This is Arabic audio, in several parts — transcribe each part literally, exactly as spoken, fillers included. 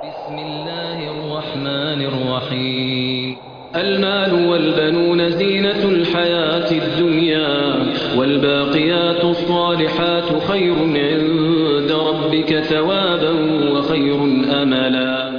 بسم الله الرحمن الرحيم. المال والبنون زينة الحياة الدنيا، والباقيات الصالحات خير عند ربك ثوابا وخير أملا.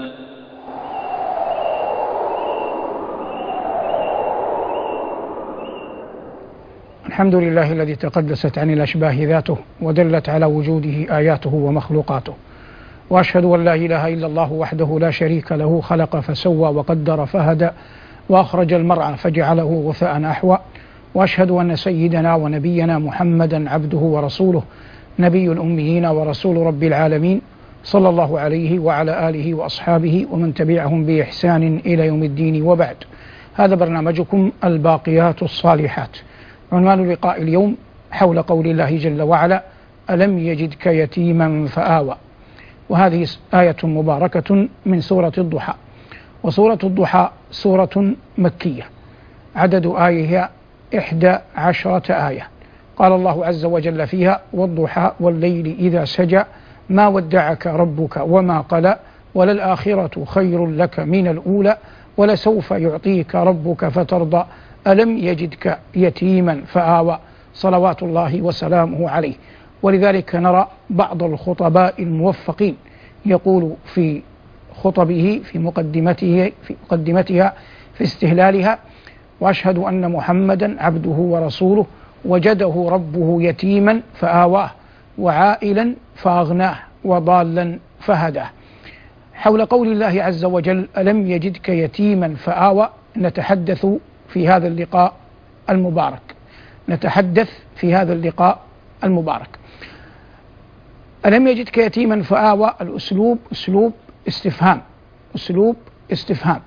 الحمد لله الذي تقدست عن الأشباه ذاته ودلت على وجوده آياته ومخلوقاته، وأشهد أن لا إله إلا الله وحده لا شريك له، خلق فسوى وقدر فهدى وأخرج المرعى فجعله غثاء أحوى. وأشهد أن سيدنا ونبينا محمدا عبده ورسوله، نبي الأميين ورسول رب العالمين، صلى الله عليه وعلى آله وأصحابه ومن تبعهم بإحسان إلى يوم الدين، وبعد. هذا برنامجكم الباقيات الصالحات. عنوان لقاء اليوم حول قول الله جل وعلا: ألم يجدك يتيما فآوى. وهذه آية مباركة من سورة الضحى، وسورة الضحى سورة مكية، عدد آيها إحدى عشرة آية. قال الله عز وجل فيها: والضحى والليل إذا سجى ما ودعك ربك وما قلى وللآخرة خير لك من الأولى ولسوف يعطيك ربك فترضى ألم يجدك يتيما فآوى، صلوات الله وسلامه عليه. ولذلك نرى بعض الخطباء الموفقين يقول في خطبه في مقدمته في مقدمتها في استهلالها: وأشهد أن محمدا عبده ورسوله، وجده ربه يتيما فآواه، وعائلا فأغناه، وضالا فهداه. حول قول الله عز وجل: ألم يجدك يتيما فآوى، نتحدث في هذا اللقاء المبارك نتحدث في هذا اللقاء المبارك ألم يجدك يتيما فآوى، الأسلوب أسلوب استفهام أسلوب استفهام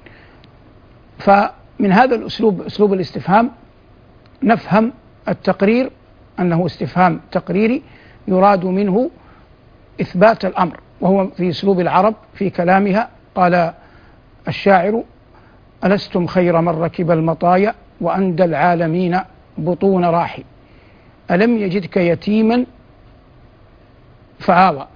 فمن هذا الأسلوب أسلوب الاستفهام نفهم التقرير أنه استفهام تقريري يراد منه إثبات الأمر، وهو في أسلوب العرب في كلامها. قال الشاعر: ألستم خير من ركب المطايا وأندى العالمين بطون راحي. ألم يجدك يتيما فآوى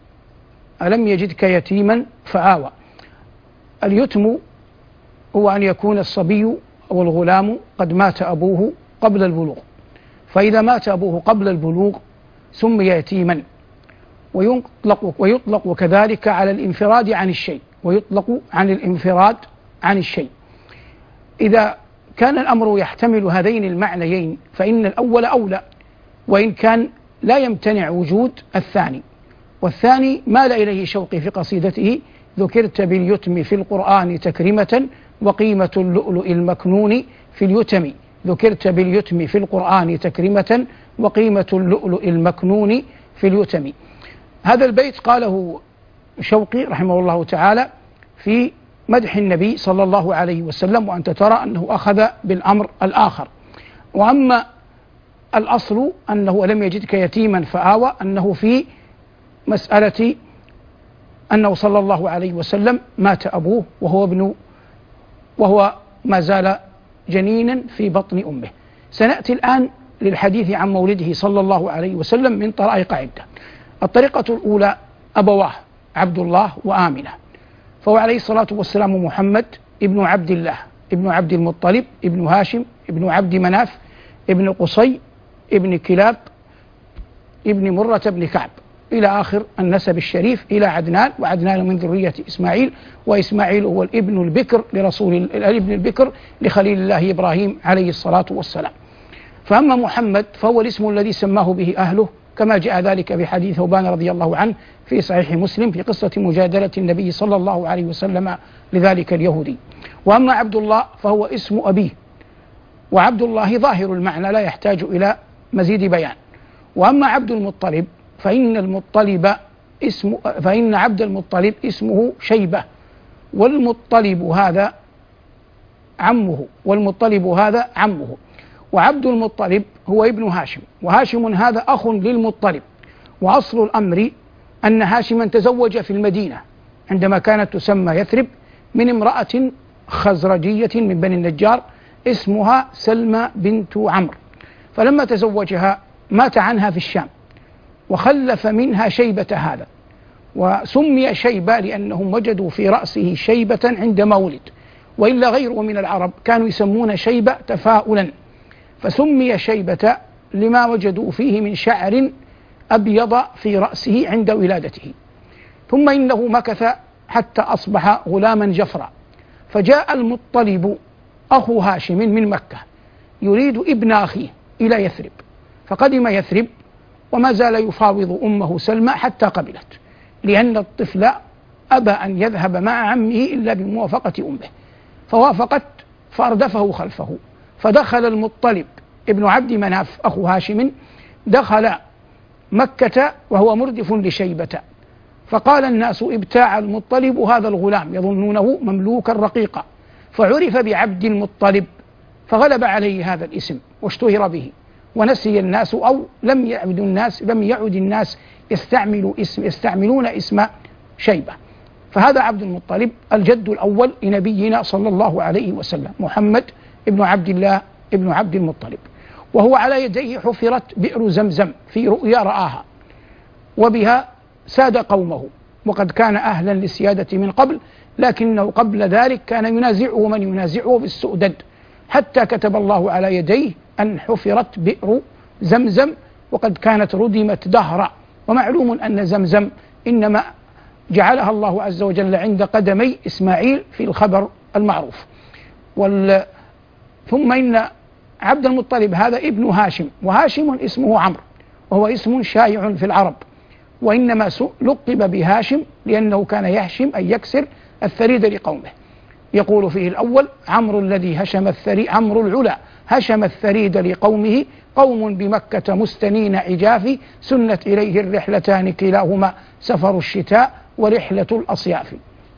ألم يجدك يتيما فآوى. اليتم هو أن يكون الصبي أو الغلام قد مات أبوه قبل البلوغ، فإذا مات أبوه قبل البلوغ سمي يتيما. ويطلق, ويطلق كذلك على الانفراد عن الشيء ويطلق عن الانفراد عن الشيء. إذا كان الأمر يحتمل هذين المعنيين فإن الأول أولى، وإن كان لا يمتنع وجود الثاني. والثاني مال إليه شوقي في قصيدته: ذكرت باليتم في القرآن تكرمة وقيمة اللؤلؤ المكنون في اليتم. ذكرت باليتم في القرآن تكرمة وقيمة اللؤلؤ المكنون في اليتم. هذا البيت قاله شوقي رحمه الله تعالى في مدح النبي صلى الله عليه وسلم، وأنت ترى أنه أخذ بالأمر الآخر. وأما الأصل أنه لم يجدك يتيما فآوى، أنه في مسألة أنه صلى الله عليه وسلم مات أبوه وهو ابن وهو ما زال جنينا في بطن أمه. سنأتي الآن للحديث عن مولده صلى الله عليه وسلم من طرائق عدة. الطريقة الأولى أبواه عبد الله وآمنة، فهو عليه الصلاة والسلام محمد ابن عبد الله ابن عبد المطلب ابن هاشم ابن عبد مناف ابن قصي ابن كلاب ابن مرة ابن كعب إلى آخر النسب الشريف إلى عدنان، وعدنان من ذرية إسماعيل، وإسماعيل هو الابن البكر لرسول الابن البكر لخليل الله إبراهيم عليه الصلاة والسلام. فأما محمد فهو الاسم الذي سماه به أهله، كما جاء ذلك في حديث ثوبان رضي الله عنه في صحيح مسلم في قصة مجادلة النبي صلى الله عليه وسلم لذلك اليهودي. وأما عبد الله فهو اسم أبيه، وعبد الله ظاهر المعنى لا يحتاج إلى مزيد بيان. وأما عبد المطلب فإن المطلب اسم فإن عبد المطلب اسمه شيبة، والمطلب هذا عمه والمطلب هذا عمه وعبد المطلب هو ابن هاشم، وهاشم هذا أخ للمطلب. وأصل الأمر أن هاشما تزوج في المدينة عندما كانت تسمى يثرب من امرأة خزرجية من بني النجار اسمها سلمى بنت عمرو، فلما تزوجها مات عنها في الشام وخلف منها شيبة هذا، وسمي شيبة لأنهم وجدوا في رأسه شيبة عندما ولد، وإلا غيره من العرب كانوا يسمون شيبة تفاؤلا، فسمي شيبة لما وجدوا فيه من شعر أبيض في رأسه عند ولادته. ثم إنه مكث حتى أصبح غلاما جفرا، فجاء المطلب أخو هاشم من مكة يريد ابن أخيه إلى يثرب، فقدم يثرب وما زال يفاوض أمه سلمى حتى قبلت، لأن الطفل أبى أن يذهب مع عمه إلا بموافقة أمه، فوافقت فأردفه خلفه. فدخل المطلب ابن عبد مناف أخو هاشم دخل مكة وهو مردف لشيبة، فقال الناس ابتاع المطلب هذا الغلام، يظنونه مملوكا رقيقا، فعرف بعبد المطلب، فغلب عليه هذا الاسم واشتهر به، ونسي الناس أو لم يعد الناس لم يعد الناس يستعملوا اسم يستعملون اسم شيبة. فهذا عبد المطلب الجد الأول لنبينا صلى الله عليه وسلم، محمد ابن عبد الله ابن عبد المطلب، وهو على يديه حفرت بئر زمزم في رؤيا رآها، وبها ساد قومه، وقد كان أهلا للسيادة من قبل، لكنه قبل ذلك كان ينازعه من ينازعه بالسؤدد، حتى كتب الله على يديه أن حفرت بئر زمزم، وقد كانت ردمت دهرا. ومعلوم أن زمزم إنما جعلها الله عز وجل عند قدمي إسماعيل في الخبر المعروف. وال... ثم إن عبد المطلب هذا ابن هاشم، وهاشم اسمه عمرو، وهو اسم شائع في العرب، وإنما لقب بهاشم لأنه كان يهشم أي يكسر الثريد لقومه. يقول فيه الأول: عمرو الذي هشم الثريد، عمرو العلا هشم الثريد لقومه، قوم بمكة مستنين عجاف، سنت إليه الرحلتان كلاهما سفر الشتاء ورحلة الأصياف.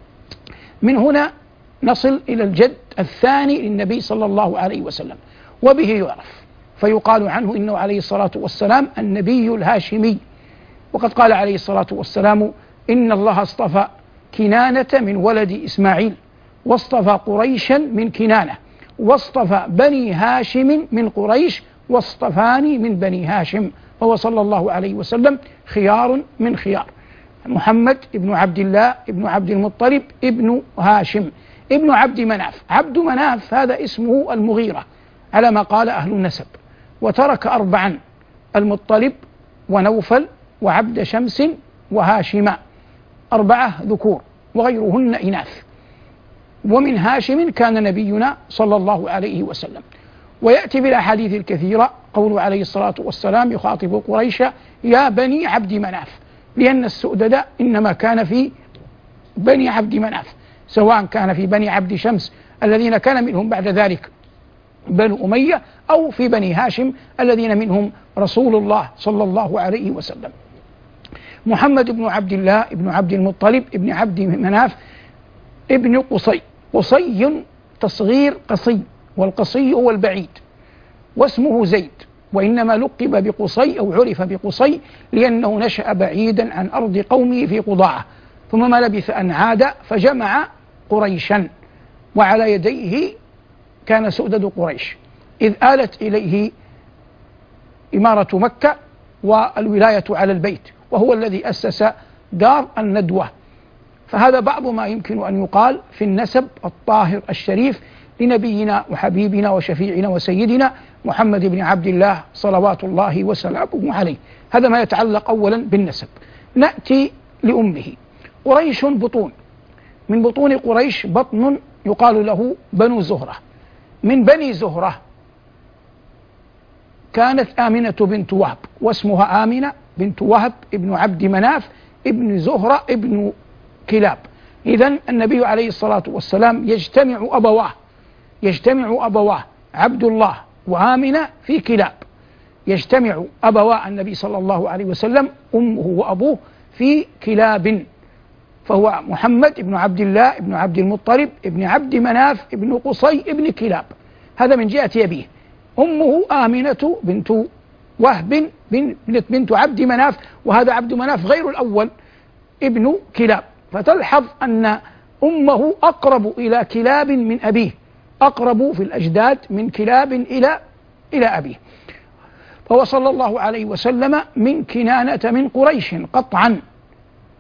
من هنا نصل إلى الجد الثاني للنبي صلى الله عليه وسلم، وبه يعرف، فيقال عنه إنه عليه الصلاة والسلام النبي الهاشمي. وقد قال عليه الصلاة والسلام: إن الله اصطفى كنانة من ولد إسماعيل، واصطفى قريشا من كنانة، واصطفى بني هاشم من قريش، واصطفاني من بني هاشم، فهو صلى الله عليه وسلم خيار من خيار. محمد ابن عبد الله ابن عبد المطلب ابن هاشم ابن عبد مناف. عبد مناف هذا اسمه المغيرة على ما قال أهل النسب، وترك أربعا: المطلب ونوفل وعبد شمس وهاشم، أربعة ذكور وغيرهن إناث. ومن هاشم كان نبينا صلى الله عليه وسلم. ويأتي بالأحاديث الكثيرة قول عليه الصلاة والسلام يخاطب قريش: يا بني عبد مناف، لأن السؤدد إنما كان في بني عبد مناف، سواء كان في بني عبد شمس الذين كان منهم بعد ذلك بنو أمية، أو في بني هاشم الذين منهم رسول الله صلى الله عليه وسلم. محمد بن عبد الله بن عبد المطلب ابن عبد مناف ابن قصي. قصي تصغير قصي، والقصي هو البعيد، واسمه زيد، وإنما لقب بقصي أو عرف بقصي لأنه نشأ بعيدا عن أرض قومه في قضاعة، ثم ما لبث أن عاد فجمع قريشا، وعلى يديه كان سؤدد قريش، إذ آلت إليه إمارة مكة والولاية على البيت، وهو الذي أسس دار الندوة. فهذا بعض ما يمكن أن يقال في النسب الطاهر الشريف لنبينا وحبيبنا وشفيعنا وسيدنا محمد بن عبد الله صلوات الله وسلامه عليه. هذا ما يتعلق أولا بالنسب. نأتي لأمه. قريش بطون، من بطون قريش بطن يقال له بنو زهرة. من بني زهرة كانت آمنة بنت وهب، واسمها آمنة بنت وهب ابن عبد مناف ابن زهرة ابن كلاب. إذن النبي عليه الصلاة والسلام يجتمع أبواه يجتمع أبواه عبد الله وآمنة في كلاب، يجتمع أبواه النبي صلى الله عليه وسلم أمه وأبوه في كلاب، فهو محمد ابن عبد الله ابن عبد المطلب ابن عبد مناف ابن قصي ابن كلاب. هذا من جهة أبيه. أمه آمنة بنت وهب بنت عبد مناف، وهذا عبد مناف غير الأول ابن كلاب. فتلحظ أن أمه أقرب إلى كلاب من أبيه، أقرب في الأجداد من كلاب إلى إلى أبيه. فهو صلى الله عليه وسلم من كنانة من قريش قطعا،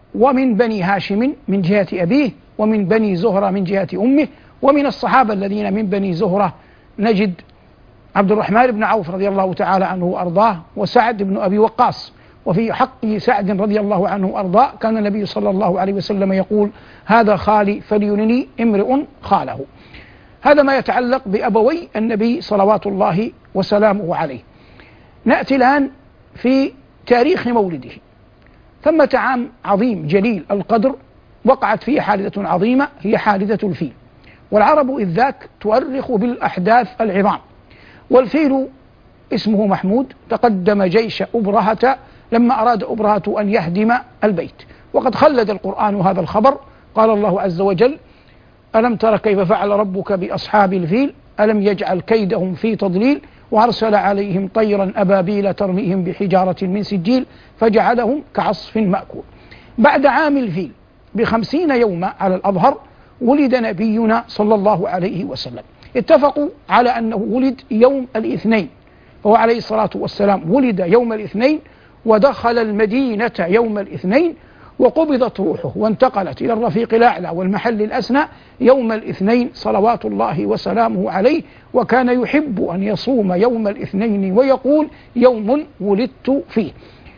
ومن بني هاشم من جهة أبيه، ومن بني زهرة من جهة أمه. ومن الصحابة الذين من بني زهرة نجد عبد الرحمن بن عوف رضي الله تعالى عنه وأرضاه، وسعد بن أبي وقاص. وفي حق سعد رضي الله عنه وأرضاه كان النبي صلى الله عليه وسلم يقول: هذا خالي فلينني امرؤ خاله. هذا ما يتعلق بأبوي النبي صلوات الله وسلامه عليه. نأتي الآن في تاريخ مولده. ثمة عام عظيم جليل القدر وقعت فيه حادثة عظيمة، هي حادثة الفيل. والعرب إذ ذاك تؤرخ بالأحداث العظام. والفيل اسمه محمود تقدم جيش أبرهة لما أراد أبرهة أن يهدم البيت، وقد خلد القرآن هذا الخبر. قال الله عز وجل: ألم تر كيف فعل ربك بأصحاب الفيل ألم يجعل كيدهم في تضليل وأرسل عليهم طيرا أبابيل ترميهم بحجارة من سجيل فجعلهم كعصف مأكول. بعد عام الفيل بخمسين يوما على الأظهر ولد نبينا صلى الله عليه وسلم. اتفقوا على أنه ولد يوم الاثنين، فهو عليه الصلاة والسلام ولد يوم الاثنين ودخل المدينة يوم الاثنين، وقبضت روحه وانتقلت إلى الرفيق الأعلى والمحل الأسنى يوم الاثنين صلوات الله وسلامه عليه. وكان يحب أن يصوم يوم الاثنين ويقول: يوم ولدت فيه.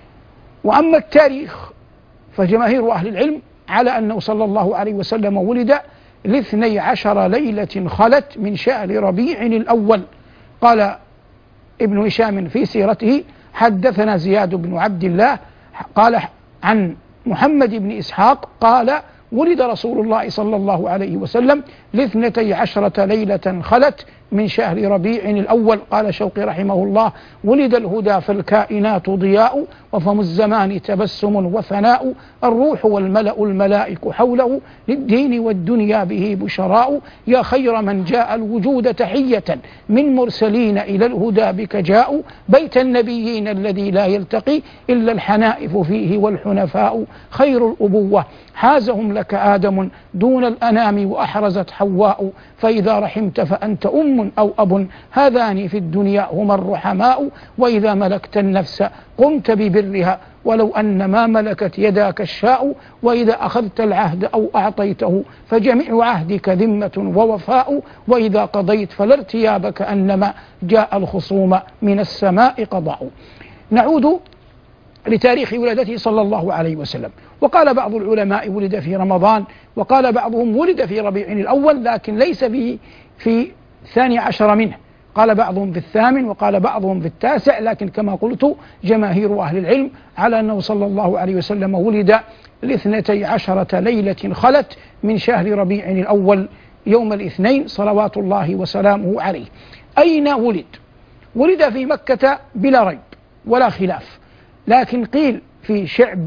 وأما التاريخ فجماهير أهل العلم على أنه صلى الله عليه وسلم ولد لاثني عشر ليلة خلت من شهر ربيع الأول. قال ابن هشام في سيرته: حدثنا زياد بن عبد الله قال عن محمد بن إسحاق قال: ولد رسول الله صلى الله عليه وسلم لاثنتي عشرة ليلة خلت من شهر ربيع الأول. قال شوقي رحمه الله: ولد الهدى فالكائنات ضياء وفم الزمان تبسم وثناء الروح والملأ الملائك حوله للدين والدنيا به بشراء يا خير من جاء الوجود تحية من مرسلين إلى الهدى بك جاء بيت النبيين الذي لا يلتقي إلا الحنائف فيه والحنفاء خير الأبوة حازهم لك آدم دون الأنام وأحرزت حواء فإذا رحمت فأنت أم أو أب هذان في الدنيا هما الرحماء وإذا ملكت النفس قمت ببرها ولو أن ما ملكت يداك الشاء وإذا أخذت العهد أو أعطيته فجميع عهدك ذمة ووفاء وإذا قضيت فلا ارتياب كأنما جاء الخصوم من السماء قضاء. نعود لتاريخ ولادته صلى الله عليه وسلم. وقال بعض العلماء ولد في رمضان، وقال بعضهم ولد في ربيع الأول لكن ليس في في الثاني عشر منه، قال بعضهم في الثامن وقال بعضهم في التاسع، لكن كما قلت جماهير أهل العلم على أنه صلى الله عليه وسلم ولد لاثنتي عشرة ليلة خلت من شهر ربيع الأول يوم الاثنين صلوات الله وسلامه عليه. أين ولد؟ ولد في مكة بلا ريب ولا خلاف، لكن قيل في شعب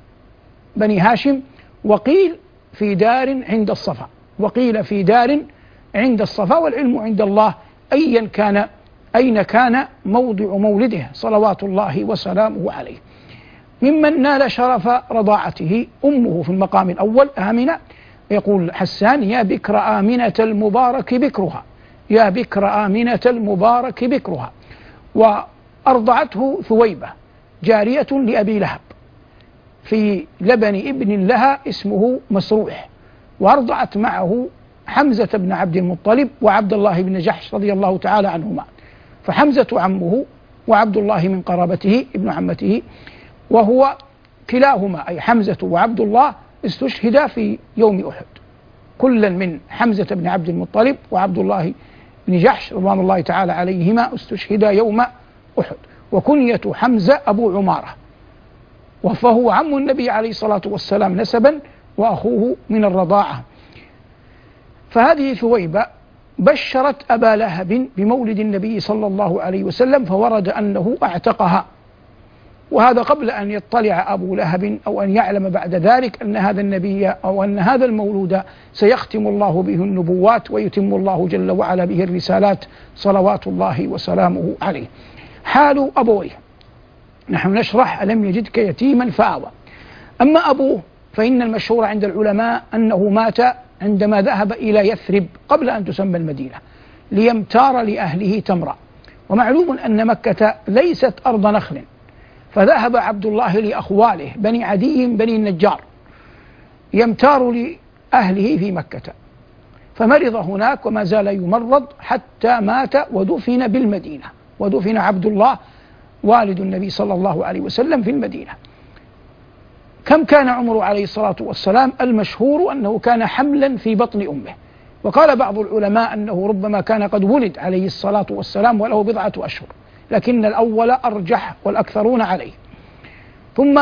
بني هاشم، وقيل في دار عند الصفا، وقيل في دار عند الصفا، والعلم عند الله. أيا كان أين كان موضع مولده صلوات الله وسلامه عليه. ممن نال شرف رضاعته أمه في المقام الأول آمنة، يقول حسان: يا بكر آمنة المبارك بكرها، يا بكر آمنة المبارك بكرها. وأرضعته ثويبة جارية لأبي لهب في لبن ابن لها اسمه مسروح، وأرضعت معه حمزة بن عبد المطلب وعبد الله بن جحش رضي الله تعالى عنهما، فحمزة عمه وعبد الله من قرابته ابن عمته، وهو كلاهما أي حمزة وعبد الله استشهدا في يوم أحد، كلا من حمزة بن عبد المطلب وعبد الله بن جحش رضوان الله تعالى عليهما استشهدا يوم أحد. وكنية حمزة أبو عمارة، وفهو عم النبي عليه الصلاة والسلام نسبا وأخوه من الرضاعة. فهذه ثويبة بشرت أبا لهب بمولد النبي صلى الله عليه وسلم، فورد أنه أعتقها، وهذا قبل أن يطلع أبو لهب أو أن يعلم بعد ذلك أن هذا النبي أو أن هذا المولود سيختم الله به النبوات ويتم الله جل وعلا به الرسالات صلوات الله وسلامه عليه. حال أبويه، نحن نشرح ألم يجدك يتيما فآوى. أما أبوه فإن المشهور عند العلماء أنه مات عندما ذهب إلى يثرب قبل أن تسمى المدينة ليمتار لأهله تمرا، ومعلوم أن مكة ليست أرض نخل، فذهب عبد الله لأخواله بني عدي بني النجار يمتار لأهله في مكة، فمرض هناك وما زال يمرض حتى مات ودفن بالمدينة، ودفن عبد الله والد النبي صلى الله عليه وسلم في المدينة. كم كان عمره عليه الصلاة والسلام؟ المشهور أنه كان حملا في بطن أمه، وقال بعض العلماء أنه ربما كان قد ولد عليه الصلاة والسلام وله بضعة أشهر، لكن الأول أرجح والأكثرون عليه. ثم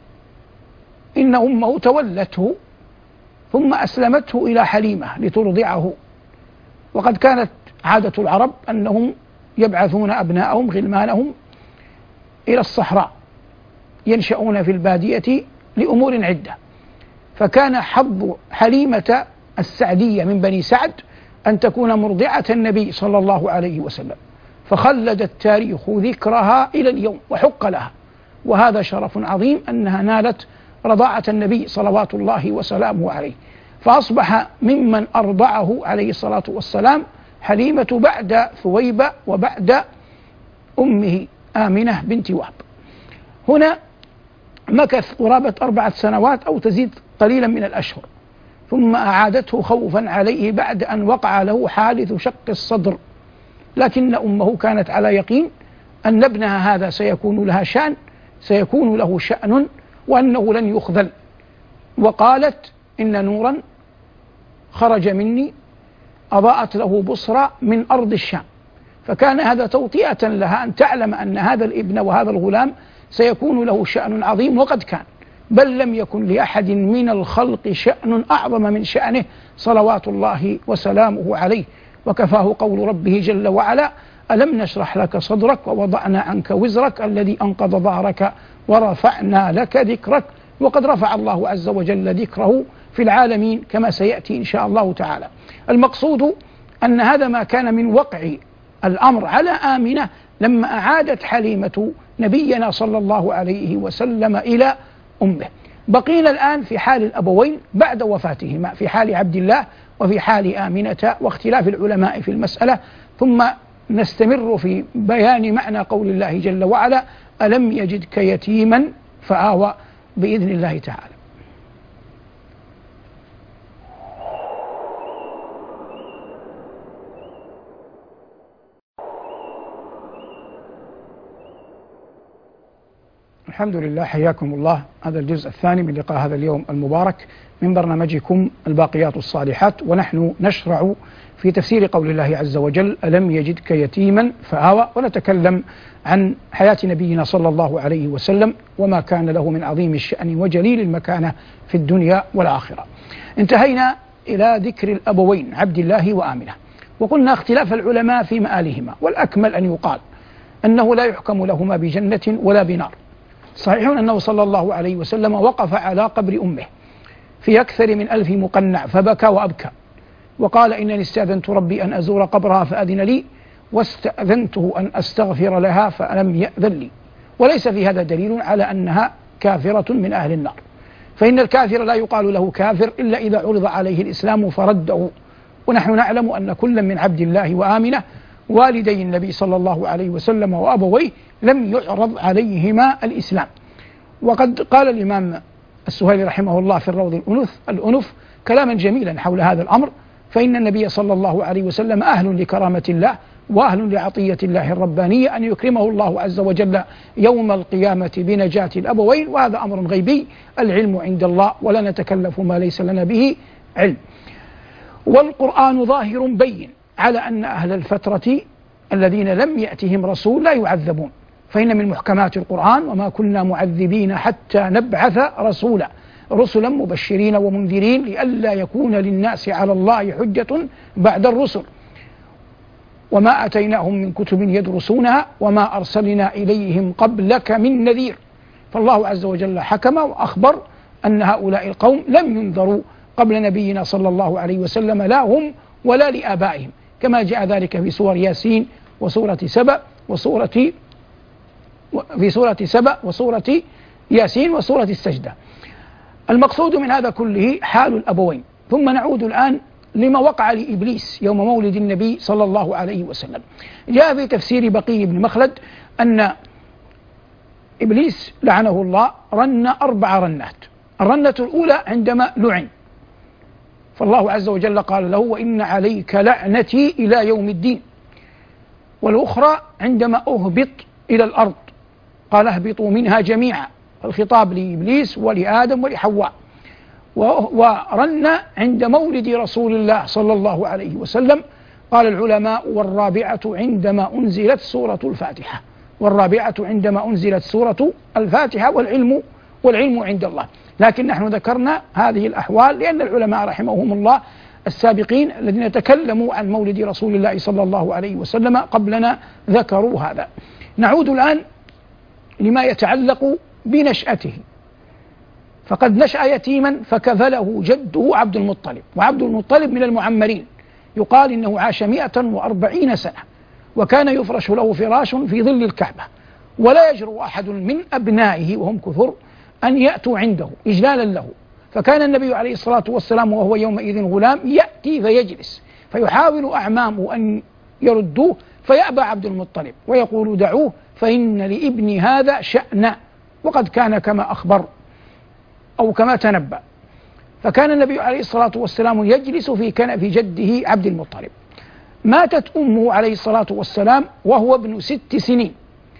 إن أمه تولته ثم أسلمته إلى حليمة لترضعه، وقد كانت عادة العرب أنهم يبعثون أبناءهم غلمانهم إلى الصحراء ينشأون في البادية لأمور عدة، فكان حظ حليمة السعدية من بني سعد أن تكون مرضعة النبي صلى الله عليه وسلم، فخلد التاريخ ذكرها إلى اليوم وحق لها، وهذا شرف عظيم أنها نالت رضاعة النبي صلوات الله وسلامه عليه، فأصبح ممن أرضعه عليه الصلاة والسلام حليمة بعد ثويبة وبعد أمه آمنة بنت وهب. هنا مكث قرابة أربعة سنوات أو تزيد قليلا من الأشهر، ثم أعادته خوفا عليه بعد أن وقع له حادث شق الصدر، لكن أمه كانت على يقين أن ابنها هذا سيكون لها شأن سيكون له شأن وأنه لن يخذل، وقالت إن نورا خرج مني أضاءت له بصرى من أرض الشام، فكان هذا توطئة لها أن تعلم أن هذا الابن وهذا الغلام سيكون له شأن عظيم، وقد كان، بل لم يكن لأحد من الخلق شأن أعظم من شأنه صلوات الله وسلامه عليه، وكفاه قول ربه جل وعلا: ألم نشرح لك صدرك ووضعنا عنك وزرك الذي أنقض ظهرك ورفعنا لك ذكرك. وقد رفع الله عز وجل ذكره في العالمين كما سيأتي إن شاء الله تعالى. المقصود أن هذا ما كان من وقع الأمر على آمنة لما أعادت حليمة نبينا صلى الله عليه وسلم إلى أمه. بقينا الآن في حال الأبوين بعد وفاتهما، في حال عبد الله وفي حال آمنة، واختلاف العلماء في المسألة، ثم نستمر في بيان معنى قول الله جل وعلا: ألم يجدك يتيما فآوى، بإذن الله تعالى. الحمد لله، حياكم الله. هذا الجزء الثاني من لقاء هذا اليوم المبارك من برنامجكم الباقيات الصالحات، ونحن نشرع في تفسير قول الله عز وجل: ألم يجدك يتيما فآوى، ونتكلم عن حياة نبينا صلى الله عليه وسلم وما كان له من عظيم الشأن وجليل المكانة في الدنيا والآخرة. انتهينا إلى ذكر الأبوين عبد الله وآمنة، وقلنا اختلاف العلماء في مآلهما، والأكمل أن يقال أنه لا يحكم لهما بجنة ولا بنار. صحيح أنه صلى الله عليه وسلم وقف على قبر أمه في أكثر من ألف مقنع فبكى وأبكى، وقال: إنني استأذنت ربي أن أزور قبرها فأذن لي، واستأذنته أن أستغفر لها فلم يأذن لي. وليس في هذا دليل على أنها كافرة من أهل النار، فإن الكافر لا يقال له كافر إلا إذا عرض عليه الإسلام فرده، ونحن نعلم أن كل من عبد الله وآمنة والدي النبي صلى الله عليه وسلم وأبويه لم يعرض عليهما الإسلام. وقد قال الإمام السهيلي رحمه الله في الروض الأنف, الأنف كلاما جميلا حول هذا الأمر، فإن النبي صلى الله عليه وسلم أهل لكرامة الله وأهل لعطية الله الربانية أن يكرمه الله عز وجل يوم القيامة بنجاة الأبوين، وهذا أمر غيبي، العلم عند الله ولا نتكلف ما ليس لنا به علم. والقرآن ظاهر بين على أن أهل الفترة الذين لم يأتهم رسول لا يعذبون، فإن من محكمات القرآن: وما كنا معذبين حتى نبعث رسولا، رسلا مبشرين ومنذرين لئلا يكون للناس على الله حجة بعد الرسل، وما أتيناهم من كتب يدرسونها وما أرسلنا إليهم قبلك من نذير. فالله عز وجل حكم وأخبر أن هؤلاء القوم لم ينذروا قبل نبينا صلى الله عليه وسلم، لا هم ولا لآبائهم، كما جاء ذلك في سور ياسين وسورة سبأ وسورة في سورة سبأ وسورة ياسين وسورة السجدة. المقصود من هذا كله حال الأبوين. ثم نعود الآن لما وقع لإبليس يوم مولد النبي صلى الله عليه وسلم. جاء في تفسير بقي بن مخلد أن إبليس لعنه الله رن أربع رنات، الرنة الأولى عندما لعن، فالله عز وجل قال له: وإن عليك لعنتي إلى يوم الدين. والأخرى عندما أهبط إلى الأرض، قال: اهبطوا منها جميعا، الخطاب لإبليس ولآدم ولحواء. ورن عند مولد رسول الله صلى الله عليه وسلم، قال العلماء: والرابعة عندما أنزلت سورة الفاتحة، والرابعة عندما أنزلت سورة الفاتحة، والعلم والعلم عند الله. لكن نحن ذكرنا هذه الأحوال لأن العلماء رحمهم الله السابقين الذين تكلموا عن مولد رسول الله صلى الله عليه وسلم قبلنا ذكروا هذا. نعود الآن لما يتعلق بنشأته. فقد نشأ يتيما فكفله جده عبد المطلب، وعبد المطلب من المعمرين، يقال إنه عاش مئة وأربعين سنة، وكان يفرش له فراش في ظل الكعبة، ولا يجرؤ أحد من أبنائه وهم كثر أن يأتوا عنده إجلالا له. فكان النبي عليه الصلاة والسلام وهو يومئذ غلام يأتي فيجلس، فيحاول أعمامه أن يردوه فيأبى عبد المطلب ويقول: دعوه فإن لابني هذا شأنا، وقد كان كما أخبر أو كما تنبأ. فكان النبي عليه الصلاة والسلام يجلس في كنف جده عبد المطلب. ماتت أمه عليه الصلاة والسلام وهو ابن ست سنين،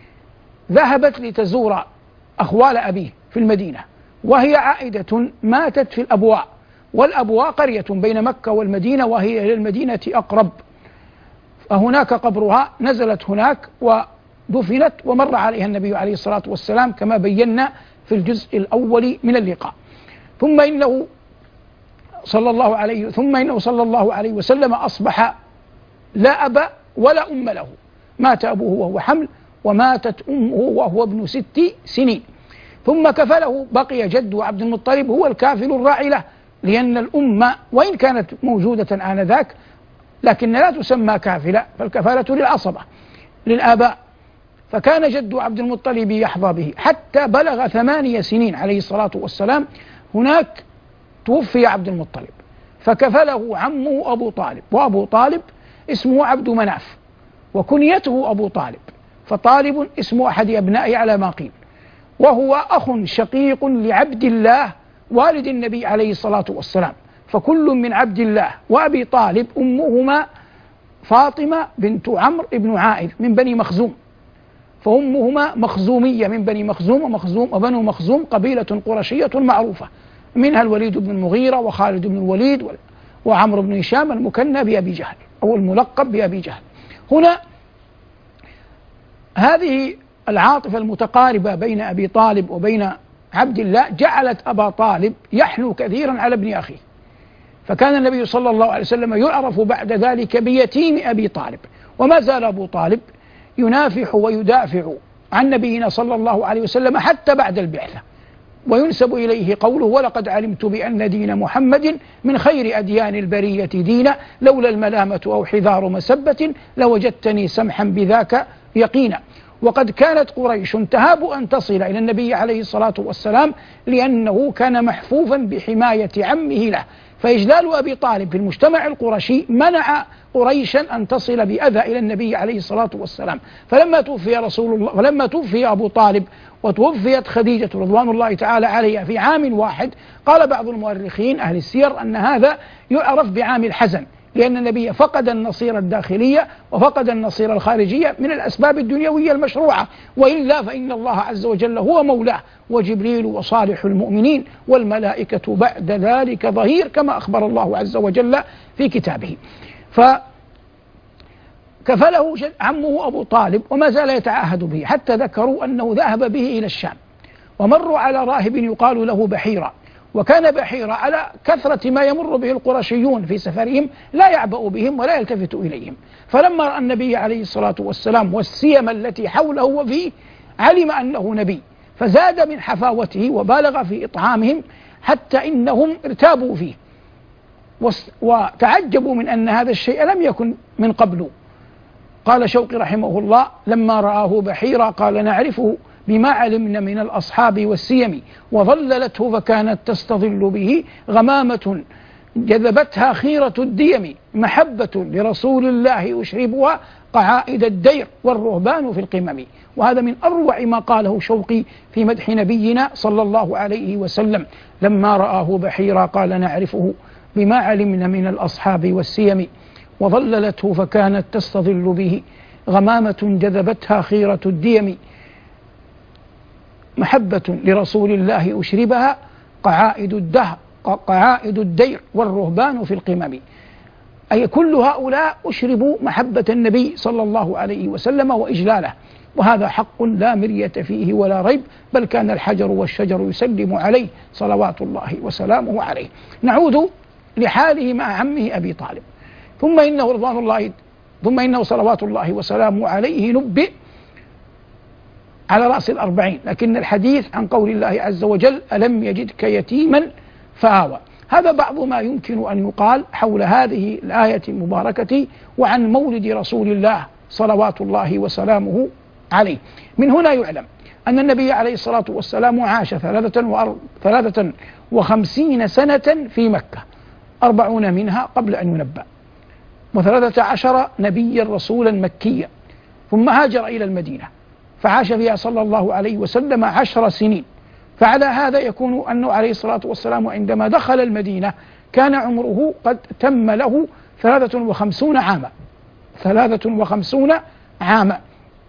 ذهبت لتزور أخوال أبيه في المدينة، وهي عائدة ماتت في الأبواء، والأبواء قرية بين مكة والمدينة، وهي إلى المدينة أقرب، فهناك قبرها، نزلت هناك ودفنت، ومر عليها النبي عليه الصلاة والسلام كما بينا في الجزء الأول من اللقاء. ثم إنه صلى الله عليه ثم إنه صلى الله عليه وسلم أصبح لا أب ولا أم له، مات أبوه وهو حمل، وماتت أمه وهو ابن ست سنين. ثم كفله، بقي جد عبد المطلب هو الكافل الراعي له، لأن الأم وإن كانت موجودة آنذاك لكن لا تسمى كافلة، فالكفالة للعصبة للآباء. فكان جد عبد المطلب يحظى به حتى بلغ ثمانية سنين عليه الصلاة والسلام. هناك توفي عبد المطلب، فكفله عمه أبو طالب، وأبو طالب اسمه عبد مناف، وكنيته أبو طالب، فطالب اسم أحد أبنائه على ما قيل، وهو أخ شقيق لعبد الله والد النبي عليه الصلاة والسلام. فكل من عبد الله وأبي طالب أمهما فاطمة بنت عمرو بن عائذ من بني مخزوم، فأمهما مخزومية من بني مخزوم، ومخزوم وبنو مخزوم قبيلة قرشية معروفة، منها الوليد بن المغيرة وخالد بن الوليد وعمرو بن هشام المكنى بأبي جهل أو الملقب بأبي جهل. هنا هذه العاطفة المتقاربة بين أبي طالب وبين عبد الله جعلت أبا طالب يحنو كثيرا على ابن أخيه، فكان النبي صلى الله عليه وسلم يعرف بعد ذلك بيتيم أبي طالب. وما زال أبو طالب ينافح ويدافع عن نبينا صلى الله عليه وسلم حتى بعد البعثة، وينسب إليه قوله: ولقد علمت بأن دين محمد من خير أديان البرية دينا، لولا الملامة أو حذار مسبة لوجدتني سمحا بذاك يقينا. وقد كانت قريش تهاب أن تصل إلى النبي عليه الصلاة والسلام لأنه كان محفوفا بحماية عمه له، فإجلال أبي طالب في المجتمع القرشي منع قريشا أن تصل بأذى إلى النبي عليه الصلاة والسلام. فلما توفي رسول الله فلما توفي أبو طالب وتوفيت خديجة رضوان الله تعالى عليها في عام واحد، قال بعض المؤرخين أهل السير أن هذا يعرف بعام الحزن، لأن النبي فقد النصير الداخلية وفقد النصير الخارجية من الأسباب الدنيوية المشروعة، وإلا فإن الله عز وجل هو مولاه، وجبريل وصالح المؤمنين والملائكة بعد ذلك ظهير، كما أخبر الله عز وجل في كتابه. فكفله عمه أبو طالب وما زال يتعاهد به، حتى ذكروا أنه ذهب به إلى الشام، ومروا على راهب يقال له بحيرة، وكان بحيرة على كثرة ما يمر به القرشيون في سفرهم لا يعبأ بهم ولا يلتفت إليهم. فلما رأى النبي عليه الصلاة والسلام والسيم التي حوله وفيه علم أنه نبي، فزاد من حفاوته وبالغ في إطعامهم حتى إنهم ارتابوا فيه وتعجبوا من أن هذا الشيء لم يكن من قبل. قال شوقي رحمه الله: لما رآه بحيرة قال: نعرفه بما علمنا من الأصحاب والسيم، وظللته فكانت تستظل به غمامة جذبتها خيرة الديم محبة لرسول الله أشربها قعائد الدير والرهبان في القمم. وهذا من أروع ما قاله شوقي في مدح نبينا صلى الله عليه وسلم لما رآه بحيرا قال نعرفه بما علمنا من الأصحاب والسيم، وظللته فكانت تستظل به غمامة جذبتها خيرة الديم محبة لرسول الله أشربها قعائد الدهر قعائد الدير والرهبان في القمم. أي كل هؤلاء أشربوا محبة النبي صلى الله عليه وسلم وإجلاله، وهذا حق لا مرية فيه ولا ريب، بل كان الحجر والشجر يسلم عليه صلوات الله وسلامه عليه. نعود لحاله مع عمه أبي طالب. ثم إنه رضوان الله ثم إنه صلوات الله وسلامه عليه نبئ على رأس الأربعين، لكن الحديث عن قول الله عز وجل ألم يجدك يتيما فآوى. هذا بعض ما يمكن أن يقال حول هذه الآية المباركة وعن مولد رسول الله صلوات الله وسلامه عليه. من هنا يعلم أن النبي عليه الصلاة والسلام عاش ثلاثة وخمسين سنة في مكة، أربعون منها قبل أن ينبأ، وثلاثة عشر نبيا رسولا مكيا، ثم هاجر إلى المدينة فعاش فيها صلى الله عليه وسلم عشر سنين. فعلى هذا يكون أنه عليه الصلاة والسلام عندما دخل المدينة كان عمره قد تم له ثلاثة وخمسون عاما ثلاثة وخمسون عاما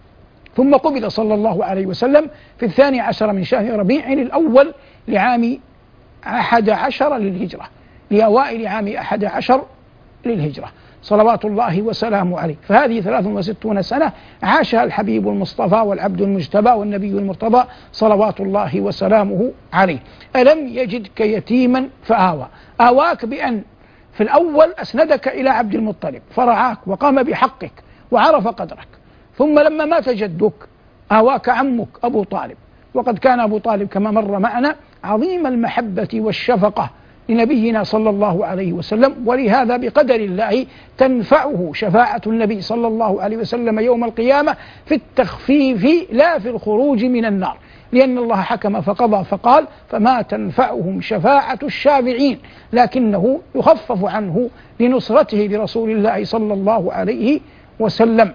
ثم قبض صلى الله عليه وسلم في الثاني عشر من شهر ربيع الأول لعام أحد عشر للهجرة، لأوائل عام أحد عشر للهجرة صلوات الله وسلامه عليه. فهذه ثلاث وستون سنة عاشها الحبيب المصطفى والعبد المجتبى والنبي المرتضى صلوات الله وسلامه عليه. ألم يجدك يتيما فآوى، آواك بأن في الأول أسندك إلى عبد المطلب فرعاك وقام بحقك وعرف قدرك، ثم لما مات جدك آواك عمك أبو طالب، وقد كان أبو طالب كما مر معنا عظيم المحبة والشفقة لنبينا صلى الله عليه وسلم، ولهذا بقدر الله تنفعه شفاعة النبي صلى الله عليه وسلم يوم القيامة في التخفيف لا في الخروج من النار، لأن الله حكم فقضى فقال فما تنفعهم شفاعة الشافعين، لكنه يخفف عنه لنصرته لرسول الله صلى الله عليه وسلم.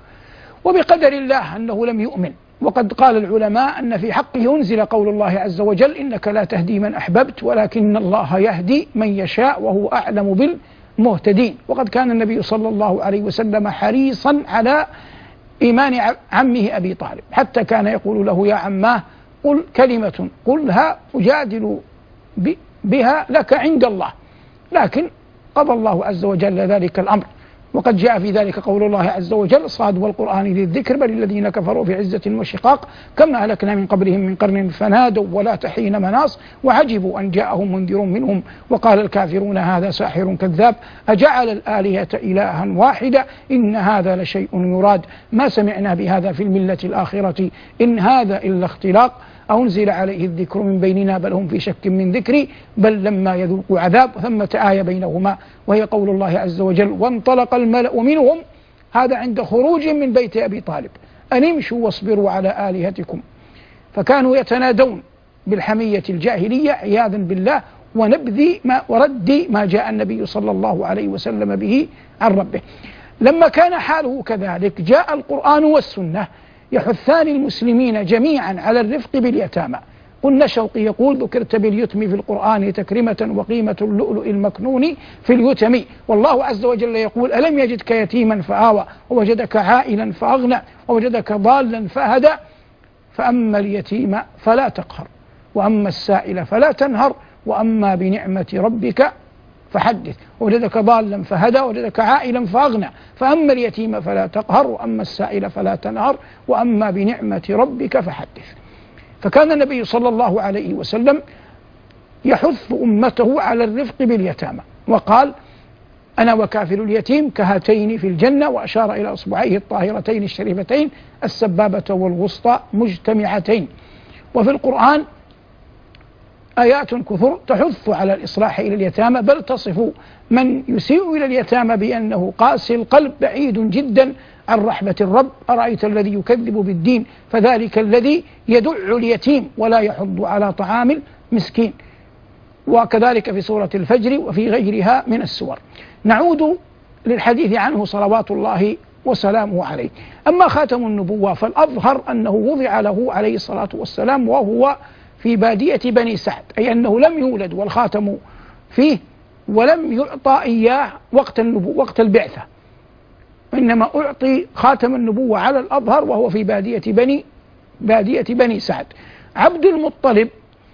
وبقدر الله أنه لم يؤمن، وقد قال العلماء أن في حقه أنزل قول الله عز وجل إنك لا تهدي من أحببت ولكن الله يهدي من يشاء وهو أعلم بالمهتدين. وقد كان النبي صلى الله عليه وسلم حريصا على إيمان عمه أبي طالب، حتى كان يقول له يا عماه قل كلمة قلها أجادل بها لك عند الله، لكن قضى الله عز وجل ذلك الأمر. وقد جاء في ذلك قول الله عز وجل صاد والقرآن ذي الذكر بل الذين كفروا في عزة وشقاق كما أهلكنا من قبلهم من قرن فنادوا ولا تحين مناص وعجبوا أن جاءهم منذر منهم وقال الكافرون هذا ساحر كذاب أجعل الآلهة إلها واحدة إن هذا لشيء يراد ما سمعنا بهذا في الملة الآخرة إن هذا إلا اختلاق أنزل عليه الذكر من بيننا بل هم في شك من ذكري بل لما يذوقوا عذاب. ثمة آية بينهما وهي قول الله عز وجل وانطلق الملأ منهم، هذا عند خروج من بيت أبي طالب، أن امشوا واصبروا على آلهتكم، فكانوا يتنادون بالحمية الجاهلية عياذا بالله ونبذ ما ورد ما جاء النبي صلى الله عليه وسلم به عن ربه. لما كان حاله كذلك جاء القرآن والسنة يحثان المسلمين جميعا على الرفق باليتامى. قلنا شوقي يقول ذكرت باليتم في القرآن تكرمة وقيمة اللؤلؤ المكنون في اليتم، والله عز وجل يقول ألم يجدك يتيما فآوى ووجدك عائلا فأغنى ووجدك ضالا فهدى فأما اليتيم فلا تقهر وأما السائل فلا تنهر وأما بنعمة ربك فحدث. وجدك ضالا فهدى وجدك عائلا فأغنى فأما اليتيم فلا تقهر وأما السائل فلا تنهر وأما بنعمة ربك فحدث. فكان النبي صلى الله عليه وسلم يحث أمته على الرفق باليتامى وقال أنا وكافل اليتيم كهاتين في الجنة، وأشار إلى أصبعيه الطاهرتين الشريفتين السبابة والوسطى مجتمعتين. وفي القرآن آيات كثر تحث على الإصلاح إلى اليتامى، بل تصف من يسيء إلى اليتامى بأنه قاسي القلب بعيد جدا عن رحمة الرب. أرأيت الذي يكذب بالدين فذلك الذي يدع اليتيم ولا يحض على طعام المسكين. وكذلك في سورة الفجر وفي غيرها من السور. نعود للحديث عنه صلوات الله وسلامه عليه. أما خاتم النبوة فالأظهر أنه وضع له عليه الصلاة والسلام وهو في بادية بني سعد، أي أنه لم يولد والخاتم فيه، ولم يعطى إياه وقت النبوة وقت البعثة، إنما أعطي خاتم النبوة على الأظهر وهو في بادية بني بادية بني سعد. عبد المطلب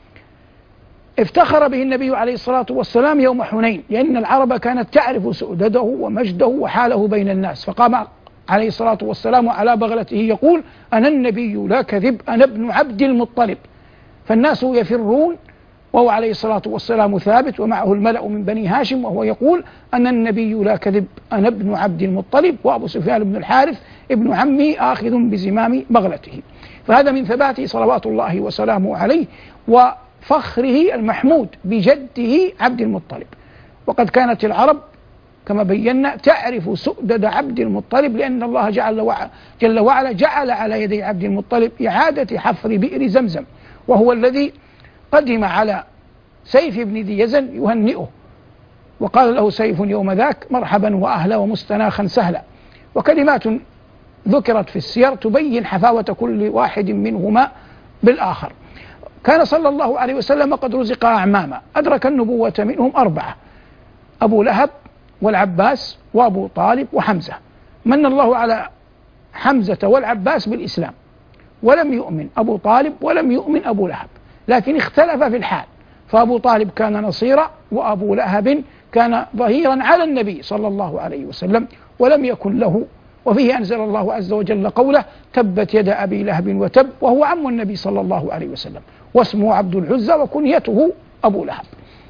افتخر به النبي عليه الصلاة والسلام يوم حنين، لأن العرب كانت تعرف سؤدده ومجده وحاله بين الناس، فقام عليه الصلاة والسلام على بغلته يقول: أنا النبي لا كذب، أنا ابن عبد المطلب. فالناس يفرون وهو عليه الصلاة والسلام ثابت، ومعه الملأ من بني هاشم وهو يقول: أنا النبي لا كذب، أنا ابن عبد المطلب، وأبو سفيان بن الحارث ابن عمي آخذ بزمام بغلته. فهذا من ثباته صلوات الله وسلامه عليه وفخره المحمود بجده عبد المطلب. وقد كانت العرب كما بينا تعرف سؤدد عبد المطلب، لأن الله جل وعلا, جل وعلا جعل على يدي عبد المطلب إعادة حفر بئر زمزم، وهو الذي قدم على سيف بن ذي يزن يهنئه، وقال له سيف يوم ذاك: مرحبا وأهلا ومستناخا سهلا. وكلمات ذكرت في السير تبين حفاوة كل واحد منهما بالآخر. كان صلى الله عليه وسلم قد رزق أعماما أدرك النبوة منهم أربعة: أبو لهب والعباس وأبو طالب وحمزة. من الله على حمزة والعباس بالإسلام، ولم يؤمن أبو طالب ولم يؤمن أبو لهب، لكن اختلف في الحال، فأبو طالب كان نصيرا وأبو لهب كان ظهيرا على النبي صلى الله عليه وسلم ولم يكن له. وفيه أنزل الله عز وجل قوله: تبت يد أبي لهب وتب، وهو عم النبي صلى الله عليه وسلم، واسمه عبد العزى وكنيته أبو لهب.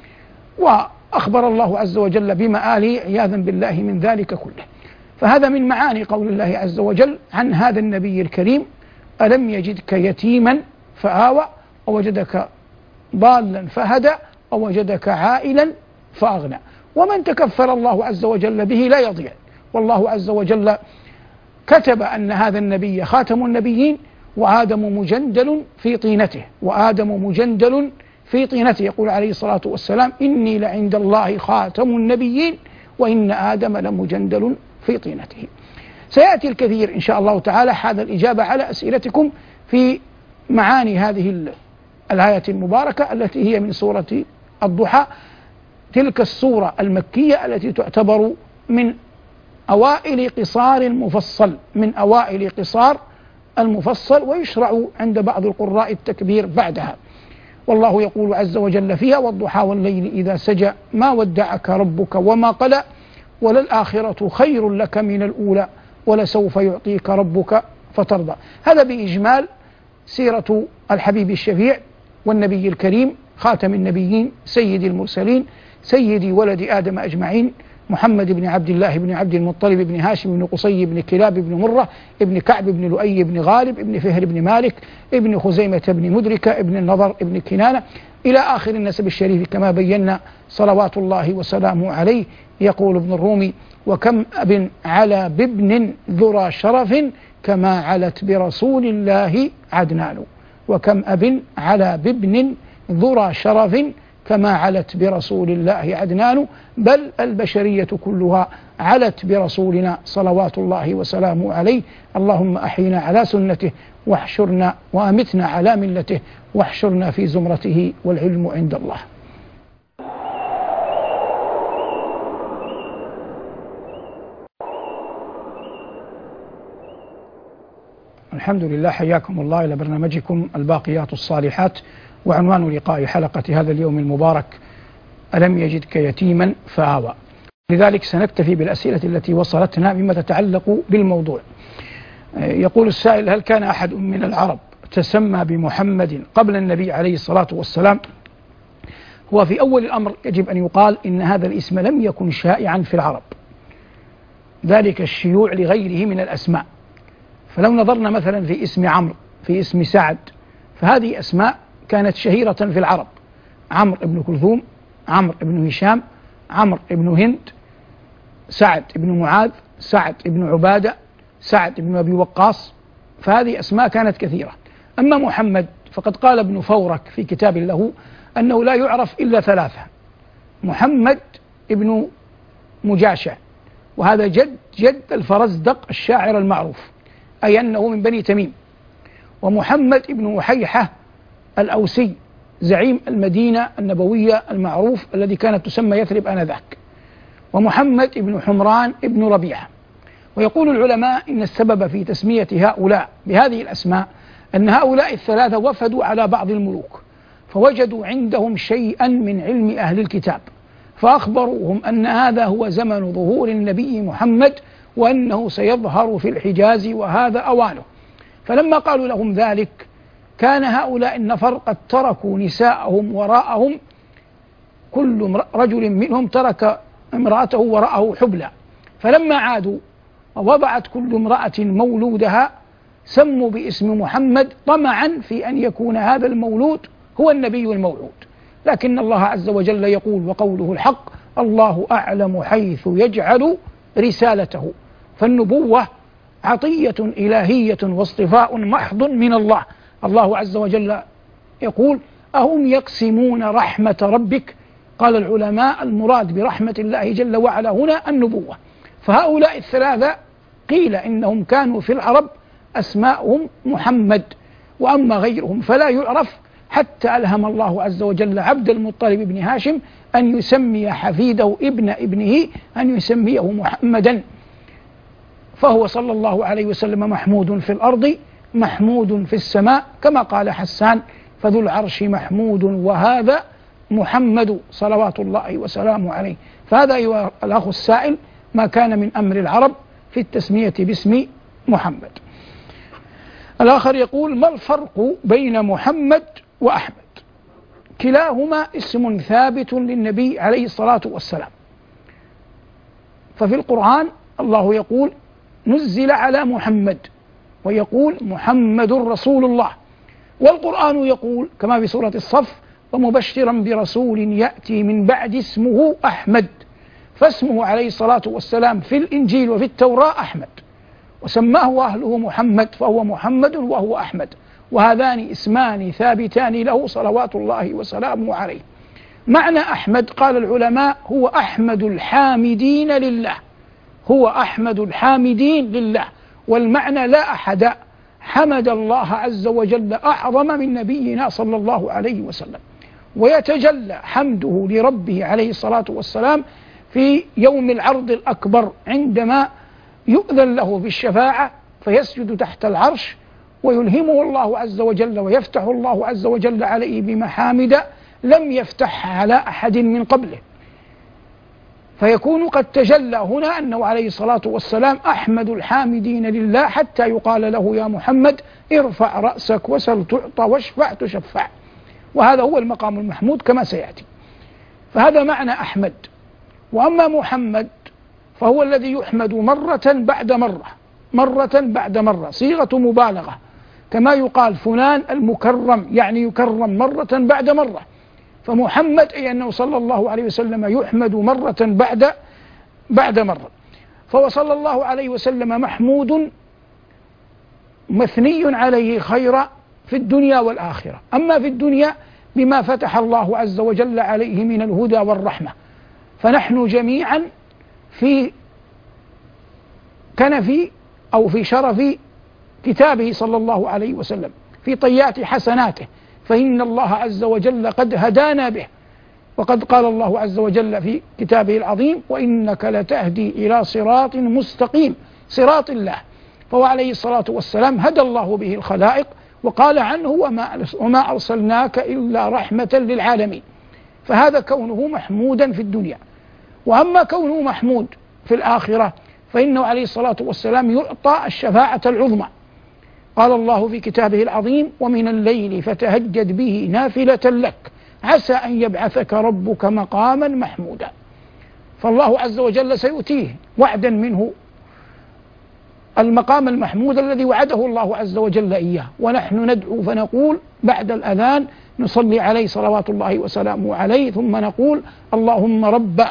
وأخبر الله عز وجل بمآله عياذا بالله من ذلك كله. فهذا من معاني قول الله عز وجل عن هذا النبي الكريم: ألم يجدك يتيما فآوى، ووجدك ضالا فهدى، ووجدك عائلا فأغنى. ومن تكفل الله عز وجل به لا يضيع. والله عز وجل كتب أن هذا النبي خاتم النبيين، وآدم مجندل في طينته، وآدم مجندل في طينته. يقول عليه الصلاة والسلام: إني لعند الله خاتم النبيين، وإن آدم لمجندل في طينته. سيأتي الكثير إن شاء الله تعالى هذا الإجابة على أسئلتكم في معاني هذه الآية المباركة التي هي من سورة الضحى، تلك السورة المكية التي تعتبر من أوائل قصار المفصل من أوائل قصار المفصل، ويشرع عند بعض القراء التكبير بعدها. والله يقول عز وجل فيها: والضحى والليل إذا سجى ما ودعك ربك وما قلى وللآخرة خير لك من الأولى ولسوف يعطيك ربك فترضى. هذا بإجمال سيرة الحبيب الشفيع والنبي الكريم خاتم النبيين سيد المرسلين سيد ولد آدم أجمعين، محمد بن عبد الله بن عبد المطلب بن هاشم بن قصي بن كلاب بن مرة بن كعب بن لؤي بن غالب بن فهر بن مالك بن خزيمة بن مدركة بن النضر بن كنانة إلى آخر النسب الشريف كما بينا صلوات الله وسلامه عليه. يقول ابن الرومي: وكم أب على بابن ذرى شرف كما علت برسول الله عدنان. وكم أب على بابن ذرى شرف كما علت برسول الله عدنان، بل البشرية كلها علت برسولنا صلوات الله وسلامه عليه. اللهم أحينا على سنته، واحشرنا وأمتنا على ملته، واحشرنا في زمرته، والعلم عند الله. الحمد لله، حياكم الله إلى برنامجكم الباقيات الصالحات، وعنوان لقاء حلقة هذا اليوم المبارك: ألم يجدك يتيما فآوى. لذلك سنكتفي بالأسئلة التي وصلتنا مما تتعلق بالموضوع. يقول السائل: هل كان أحد من العرب تسمى بمحمد قبل النبي عليه الصلاة والسلام؟ هو في أول الأمر يجب أن يقال إن هذا الاسم لم يكن شائعا في العرب، ذلك الشيوع لغيره من الأسماء. فلو نظرنا مثلا في اسم عمرو، في اسم سعد، فهذه أسماء كانت شهيرة في العرب: عمرو بن كلثوم، عمرو بن هشام، عمرو بن هند، سعد بن معاذ، سعد بن عبادة، سعد بن أبي وقاص. فهذه أسماء كانت كثيرة. أما محمد فقد قال ابن فورك في كتاب له أنه لا يعرف إلا ثلاثة: محمد ابن مجاشع، وهذا جد جد الفرزدق الشاعر المعروف، أي أنه من بني تميم، ومحمد ابن وحيحة الأوسي زعيم المدينة النبوية المعروف الذي كانت تسمى يثرب آنذاك، ومحمد ابن حمران ابن ربيعة. ويقول العلماء إن السبب في تسمية هؤلاء بهذه الأسماء أن هؤلاء الثلاثة وفدوا على بعض الملوك فوجدوا عندهم شيئا من علم أهل الكتاب، فأخبروهم أن هذا هو زمن ظهور النبي محمد وأنه سيظهر في الحجاز وهذا أوانه. فلما قالوا لهم ذلك كان هؤلاء النفر قد تركوا نساءهم وراءهم، كل رجل منهم ترك امرأته وراءه حبلى، فلما عادوا ووضعت كل امرأة مولودها سموا باسم محمد طمعا في أن يكون هذا المولود هو النبي الموعود. لكن الله عز وجل يقول وقوله الحق: الله أعلم حيث يجعل رسالته. فالنبوة عطية إلهية واصطفاء محض من الله. الله عز وجل يقول: أهم يقسمون رحمة ربك؟ قال العلماء المراد برحمة الله جل وعلا هنا النبوة. فهؤلاء الثلاثة قيل إنهم كانوا في العرب أسماءهم محمد، وأما غيرهم فلا يعرف، حتى ألهم الله عز وجل عبد المطلب بن هاشم أن يسمي حفيده ابن ابنه أن يسميه محمدا، فهو صلى الله عليه وسلم محمود في الأرض محمود في السماء، كما قال حسان: فذو العرش محمود وهذا محمد صلوات الله وسلامه عليه. فهذا أيها الأخ السائل ما كان من أمر العرب في التسمية باسم محمد. الآخر يقول: ما الفرق بين محمد وأحمد؟ كلاهما اسم ثابت للنبي عليه الصلاة والسلام، ففي القرآن الله يقول: نزل على محمد، ويقول: محمد رسول الله. والقرآن يقول كما في سورة الصف: ومبشرا برسول يأتي من بعد اسمه أحمد. فاسمه عليه الصلاة والسلام في الإنجيل وفي التوراة أحمد، وسماه أهله محمد، فهو محمد وهو أحمد، وهذان اسمان ثابتان له صلوات الله وسلامه عليه. معنى أحمد قال العلماء هو أحمد الحامدين لله، هو أحمد الحامدين لله، والمعنى لا أحد حمد الله عز وجل أعظم من نبينا صلى الله عليه وسلم. ويتجلى حمده لربه عليه الصلاة والسلام في يوم العرض الأكبر عندما يؤذن له بالشفاعة فيسجد تحت العرش ويلهمه الله عز وجل ويفتح الله عز وجل عليه بمحامد لم يفتحها على أحد من قبله، فيكون قد تجلى هنا أنه عليه الصلاة والسلام أحمد الحامدين لله، حتى يقال له: يا محمد ارفع رأسك وسل تعطى واشفع تشفع. وهذا هو المقام المحمود كما سيأتي. فهذا معنى أحمد. وأما محمد فهو الذي يحمد مرة بعد مرة مرة بعد مرة، صيغة مبالغة، كما يقال فلان المكرم، يعني يكرم مرة بعد مرة. فمحمد أي أنه صلى الله عليه وسلم يحمد مرة بعد بعد مرة. فهو صلى الله عليه وسلم محمود مثني عليه خيرا في الدنيا والآخرة. أما في الدنيا بما فتح الله عز وجل عليه من الهدى والرحمة، فنحن جميعا في كنف أو في شرف كتابه صلى الله عليه وسلم، في طيات حسناته، فإن الله عز وجل قد هدانا به. وقد قال الله عز وجل في كتابه العظيم: وإنك لتهدي إلى صراط مستقيم، صراط الله. فهو عليه الصلاة والسلام هدى الله به الخلائق، وقال عنه: وما, وما أرسلناك إلا رحمة للعالمين. فهذا كونه محمودا في الدنيا. وأما كونه محمود في الآخرة فإنه عليه الصلاة والسلام يعطى الشفاعة العظمى. قال الله في كتابه العظيم: ومن الليل فتهجد به نافلة لك عسى أن يبعثك ربك مقاما محمودا. فالله عز وجل سيؤتيه وعدا منه المقام المحمود الذي وعده الله عز وجل إياه، ونحن ندعو فنقول بعد الأذان نصلي عليه صلوات الله وسلامه عليه، ثم نقول: اللهم رب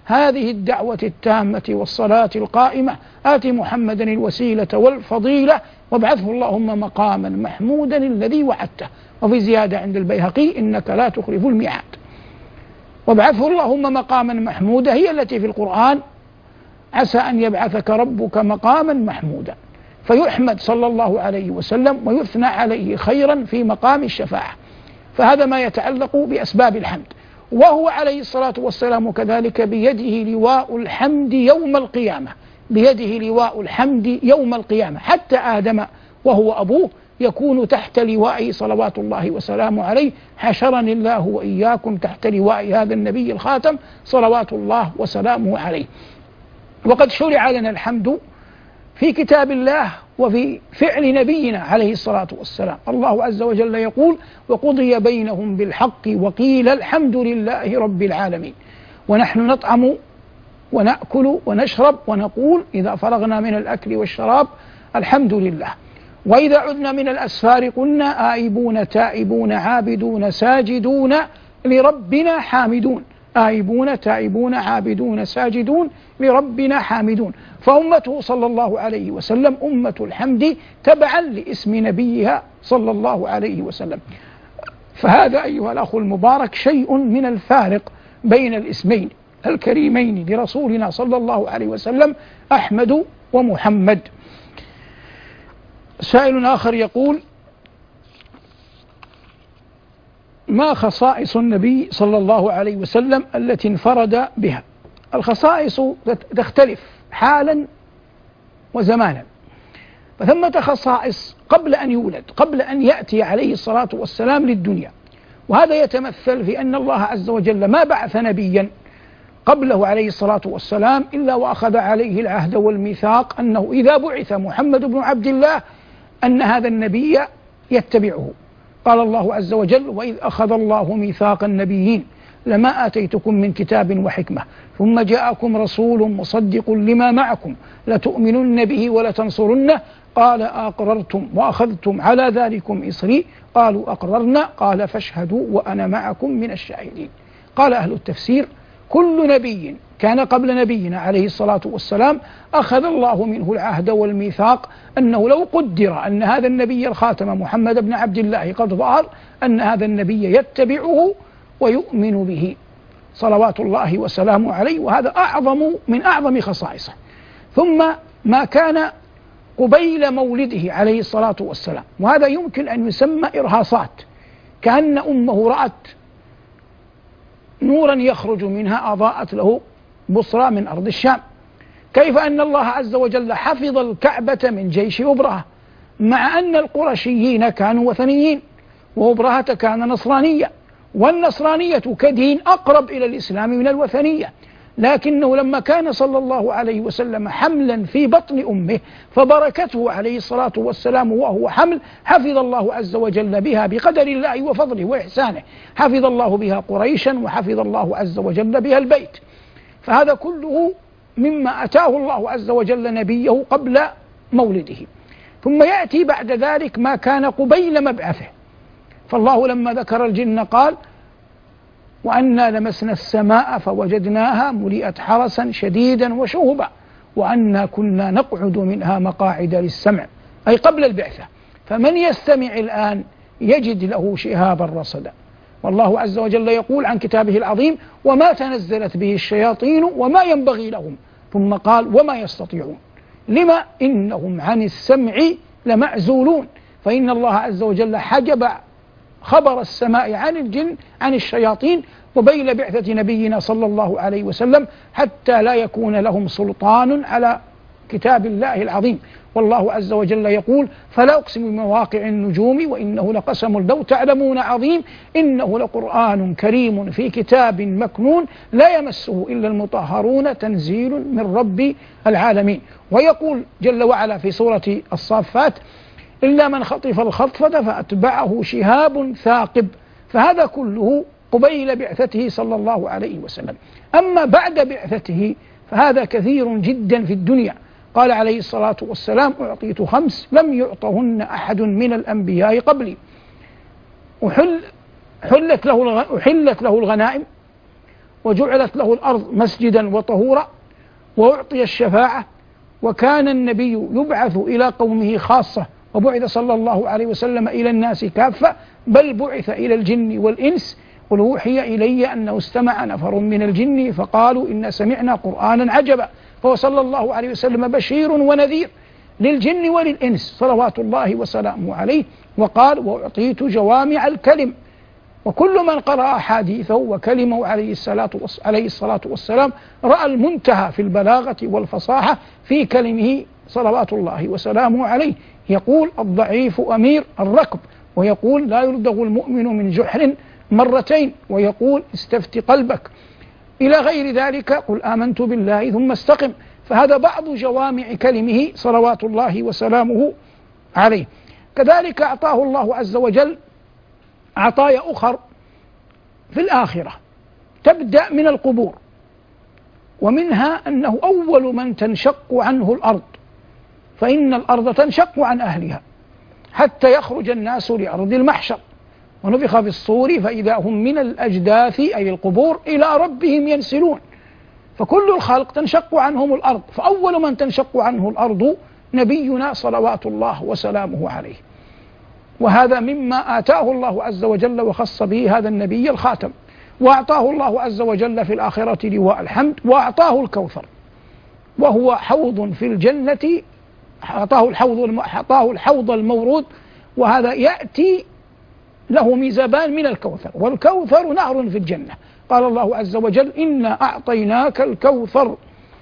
هذه الدعوة التامة والصلاة القائمة آت محمدا الوسيلة والفضيلة وابعثه اللهم مقاما محمودا الذي وعدته. وفي زيادة عند البيهقي إنك لا تخلف الميعاد. وابعثه اللهم مقاما محمودا هي التي في القرآن عسى أن يبعثك ربك مقاما محمودا، فيحمد صلى الله عليه وسلم ويثنى عليه خيرا في مقام الشفاعة. فهذا ما يتعلق بأسباب الحمد. وهو عليه الصلاة والسلام كذلك بيده لواء الحمد يوم القيامة، بيده لواء الحمد يوم القيامة، حتى آدم وهو أبوه يكون تحت لوائه صلوات الله وسلامه عليه. حشرني الله وإياكم تحت لواء هذا النبي الخاتم صلوات الله وسلامه عليه. وقد شرع لنا الحمد في كتاب الله وفي فعل نبينا عليه الصلاة والسلام. الله عز وجل يقول وقضي بينهم بالحق وقيل الحمد لله رب العالمين. ونحن نطعم ونأكل ونشرب ونقول إذا فرغنا من الأكل والشراب الحمد لله. وإذا عدنا من الأسفار قلنا آئبون تائبون عابدون ساجدون لربنا حامدون، آئبون تائبون عابدون ساجدون لربنا حامدون. فأمته صلى الله عليه وسلم أمة الحمد تبعا لاسم نبيها صلى الله عليه وسلم. فهذا أيها الأخ المبارك شيء من الفارق بين الاسمين الكريمين لرسولنا صلى الله عليه وسلم أحمد ومحمد. سائل آخر يقول ما خصائص النبي صلى الله عليه وسلم التي انفرد بها؟ الخصائص تختلف حالا وزمانا، فثمة خصائص قبل أن يولد، قبل أن يأتي عليه الصلاة والسلام للدنيا. وهذا يتمثل في أن الله عز وجل ما بعث نبيا قبله عليه الصلاة والسلام إلا وأخذ عليه العهد والميثاق أنه إذا بعث محمد بن عبد الله أن هذا النبي يتبعه. قال الله عز وجل وإذ أخذ الله ميثاق النبيين لما آتيتكم من كتاب وحكمة ثم جاءكم رسول مصدق لما معكم لتؤمنن به ولتنصرنه قال أقررتم وأخذتم على ذلكم إصري قالوا أقررنا قال فاشهدوا وأنا معكم من الشاهدين. قال أهل التفسير كل نبي كان قبل نبينا عليه الصلاة والسلام أخذ الله منه العهد والميثاق أنه لو قدر أن هذا النبي الخاتم محمد بن عبد الله قد ظهر أن هذا النبي يتبعه ويؤمن به صلوات الله وسلامه عليه. وهذا أعظم من أعظم خصائصه. ثم ما كان قبيل مولده عليه الصلاة والسلام، وهذا يمكن أن يسمى إرهاصات، كأن أمه رأت نورا يخرج منها أضاءت له بصرى من أرض الشام. كيف أن الله عز وجل حفظ الكعبة من جيش أبرهة مع أن القرشيين كانوا وثنيين وأبرهة كان نصرانيا، والنصرانية كدين أقرب إلى الإسلام من الوثنية، لكنه لما كان صلى الله عليه وسلم حملا في بطن أمه فبركته عليه الصلاة والسلام وهو حمل حفظ الله عز وجل بها بقدر الله وفضله وإحسانه، حفظ الله بها قريشا وحفظ الله عز وجل بها البيت. فهذا كله مما أتاه الله عز وجل نبيه قبل مولده. ثم يأتي بعد ذلك ما كان قبيل مبعثه. فالله لما ذكر الجن قال وأنا لمسنا السماء فوجدناها ملئت حرسا شديدا وشهبا وأنا كنا نقعد منها مقاعد للسمع، أي قبل البعثة. فمن يستمع الآن يجد له شهابا رصدا. والله عز وجل يقول عن كتابه العظيم وما تنزلت به الشياطين وما ينبغي لهم، ثم قال وما يستطيعون لما إنهم عن السمع لمعزولون. فإن الله عز وجل حجب خبر السماء عن الجن عن الشياطين وبين بعثة نبينا صلى الله عليه وسلم حتى لا يكون لهم سلطان على كتاب الله العظيم. والله عز وجل يقول فلا أقسم بمواقع النجوم وإنه لقسم لو تعلمون عظيم إنه لقرآن كريم في كتاب مكنون لا يمسه إلا المطهرون تنزيل من رب العالمين. ويقول جل وعلا في سورة الصافات إلا من خطف الخطفة فأتبعه شهاب ثاقب. فهذا كله قبيل بعثته صلى الله عليه وسلم. أما بعد بعثته فهذا كثير جدا في الدنيا. قال عليه الصلاة والسلام أعطيت خمس لم يعطهن أحد من الأنبياء قبلي. أحل حلت له أحلت له الغنائم وجعلت له الأرض مسجدا وطهورا، وأعطي الشفاعة، وكان النبي يبعث إلى قومه خاصة، وبعث صلى الله عليه وسلم إلى الناس كافة، بل بعث إلى الجن والإنس. قل أوحي إلي أنه استمع نفر من الجن فقالوا إن سمعنا قرآنا عجبا. فهو صلى الله عليه وسلم بشير ونذير للجن وللإنس صلوات الله وسلامه عليه. وقال وأعطيت جوامع الكلم، وكل من قرأ حديثه وكلمه عليه الصلاة عليه الصلاة والسلام رأى المنتهى في البلاغة والفصاحة في كلمه صلوات الله وسلامه عليه. يقول الضعيف أمير الركب، ويقول لا يلدغ المؤمن من جحر مرتين، ويقول استفت قلبك، إلى غير ذلك. قل آمنت بالله ثم استقم. فهذا بعض جوامع كلمه صلوات الله وسلامه عليه. كذلك أعطاه الله عز وجل عطايا أخر في الآخرة تبدأ من القبور، ومنها أنه أول من تنشق عنه الأرض، فإن الأرض تنشق عن أهلها حتى يخرج الناس لأرض المحشر، ونفخ في الصور فإذا هم من الأجداث أي القبور إلى ربهم ينسلون. فكل الخلق تنشق عنهم الأرض، فأول من تنشق عنه الأرض نبينا صلوات الله وسلامه عليه. وهذا مما آتاه الله عز وجل وخص به هذا النبي الخاتم، وأعطاه الله عز وجل في الآخرة لواء الحمد، وأعطاه الكوثر وهو حوض في الجنة، أعطاه الحوض أعطاه الحوض المورود، وهذا يأتي له ميزابان من الكوثر، والكوثر نهر في الجنة. قال الله عز وجل إنا أعطيناك الكوثر.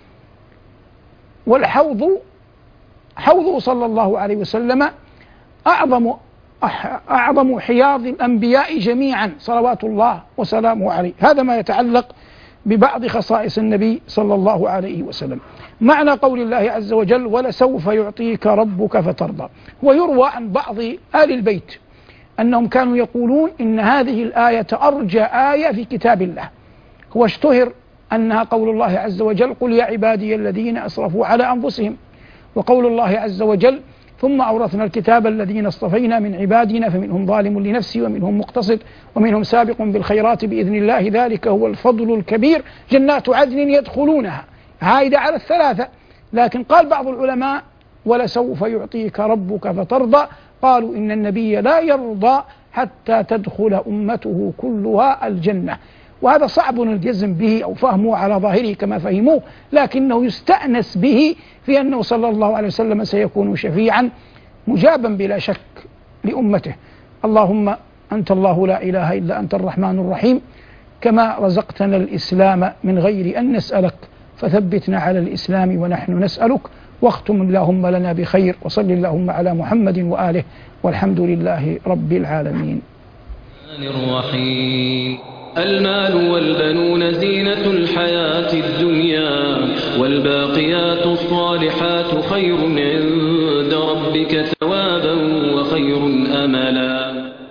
والحوض حوض صلى الله عليه وسلم أعظم أعظم حياض الأنبياء جميعا صلوات الله وسلامه عليه. هذا ما يتعلق ببعض خصائص النبي صلى الله عليه وسلم. معنى قول الله عز وجل ولسوف يعطيك ربك فترضى. ويروى عن بعض آل البيت أنهم كانوا يقولون إن هذه الآية أرجى آية في كتاب الله، هو اشتهر أنها قول الله عز وجل قل يا عبادي الذين أسرفوا على أنفسهم، وقول الله عز وجل ثم أورثنا الكتاب الذين اصطفينا من عبادنا فمنهم ظالم لنفسه ومنهم مقتصد ومنهم سابق بالخيرات بإذن الله ذلك هو الفضل الكبير جنات عدن يدخلونها، عائدة على الثلاثة. لكن قال بعض العلماء ولسوف يعطيك ربك فترضى، قالوا إن النبي لا يرضى حتى تدخل أمته كلها الجنة، وهذا صعب الجزم به أو فهمه على ظاهره كما فهموه، لكنه يستأنس به في أنه صلى الله عليه وسلم سيكون شفيعا مجابا بلا شك لأمته. اللهم أنت الله لا إله إلا أنت الرحمن الرحيم، كما رزقتنا الإسلام من غير أن نسألك فثبتنا على الإسلام ونحن نسألك، واختم اللهم لنا بخير، وصل اللهم على محمد وآله، والحمد لله رب العالمين. الرحيم. المال والبنون زينة الحياة الدنيا، والباقيات الصالحات خير عند ربك ثوابا وخير أملا.